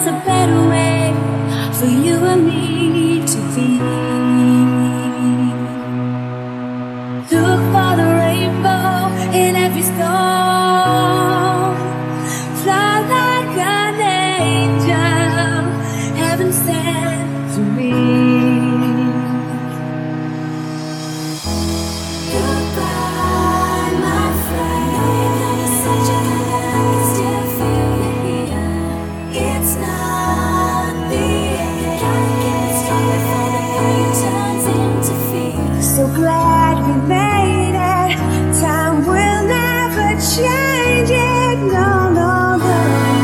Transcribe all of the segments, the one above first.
there's a better way for you and me to be. Look for the rainbow in every storm. Fly like an angel, heaven sent to me. Goodbye, my friend. You're such a good I can still feel you here. It's not the end. Gotta keep it strong before the pain turns into fear. So glad we made it. Time will never change it. No, no, no.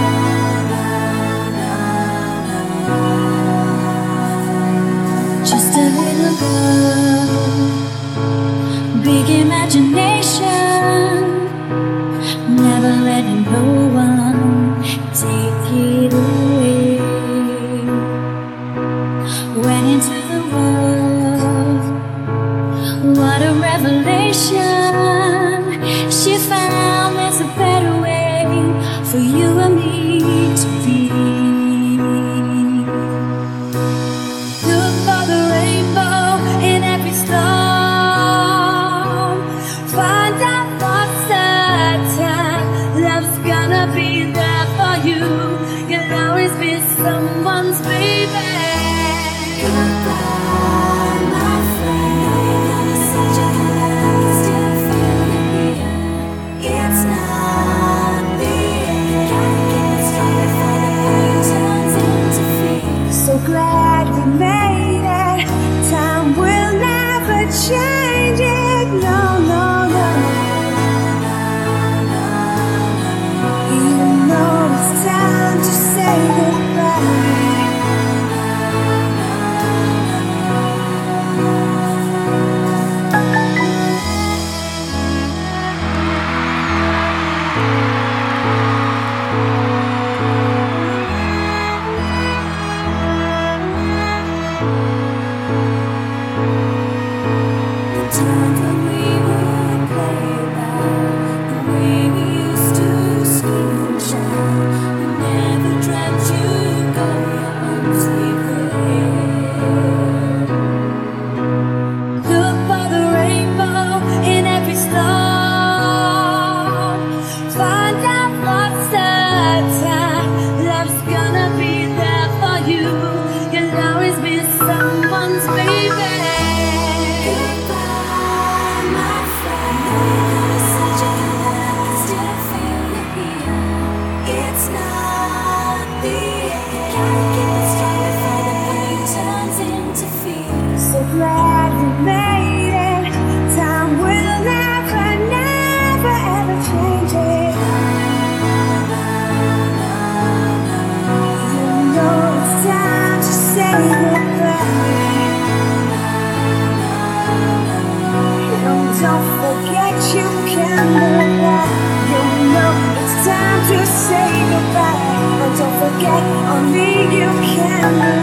Just a little girl, big imagination, never letting no one take it away. Went into the world, what a revelation. She found there's a better way for you and me to be. Look for the rainbow in every storm. Find out for certain love's gonna be there for you. You'll always be someone's baby. Goodbye, my friend. You're such a good I can still feel you here. It's not the end. Gotta keep it strong before the pain turns into fear. So glad we made it. Time will never change it. No, no, no. Even though it's time to say goodbye. The time that we would play about, the way we used to scream and shout. We never dreamt you'd go your own sweet way. Look for the rainbow in every storm. Find out for certain love's gonna be there for you. You'll always be someone's baby. Goodbye, my friend. You're such a good I can still feel you here. It's not the end. Gotta keep it strong before the pain turns into fear. So glad we made it. Time will never, never ever change it. You know it's time to say goodbye. Don't forget you can look back. You know it's time to say goodbye. And don't forget only you can